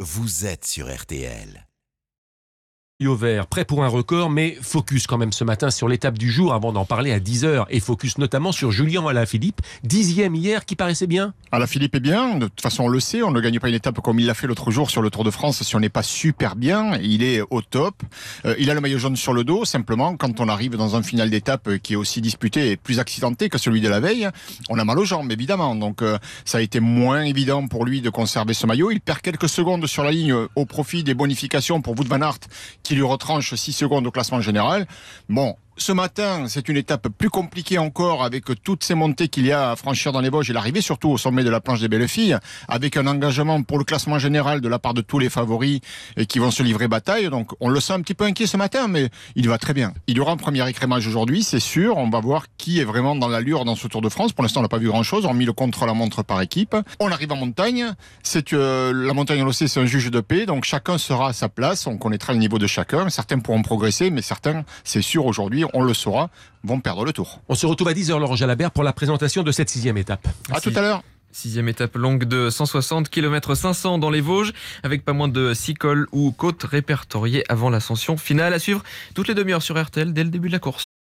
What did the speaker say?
vous êtes sur RTL. Au vert, prêt pour un record, mais focus quand même ce matin sur l'étape du jour avant d'en parler à 10h. Et focus notamment sur Julien Alaphilippe, 10e hier, qui paraissait bien. Alaphilippe est bien, de toute façon on le sait, on ne gagne pas une étape comme il l'a fait l'autre jour sur le Tour de France si on n'est pas super bien, il est au top. Il a le maillot jaune sur le dos, simplement quand on arrive dans un final d'étape qui est aussi disputé et plus accidenté que celui de la veille, on a mal aux jambes évidemment, donc ça a été moins évident pour lui de conserver ce maillot. Il perd quelques secondes sur la ligne au profit des bonifications pour Wout van Aert qui lui retranche 6 secondes au classement général. Bon, ce matin, c'est une étape plus compliquée encore avec toutes ces montées qu'il y a à franchir dans les Vosges et l'arrivée surtout au sommet de la planche des Belles Filles, avec un engagement pour le classement général de la part de tous les favoris et qui vont se livrer bataille. Donc on le sent un petit peu inquiet ce matin, mais il va très bien. Il y aura un premier écrémage aujourd'hui, c'est sûr. On va voir qui est vraiment dans l'allure dans ce Tour de France. Pour l'instant, on n'a pas vu grand-chose, hormis le contre-la-montre par équipe. On arrive en montagne. La montagne, on le sait, c'est un juge de paix, donc chacun sera à sa place. On connaîtra le niveau de chacun. Certains pourront progresser, mais certains, c'est sûr, aujourd'hui, on le saura, vont perdre le tour. On se retrouve à 10h, Laurent Jalabert, pour la présentation de cette 6e étape. À tout à l'heure. 6e étape longue de 160 km 500 dans les Vosges, avec pas moins de 6 cols ou côtes répertoriés avant l'ascension finale. À suivre toutes les demi-heures sur RTL dès le début de la course.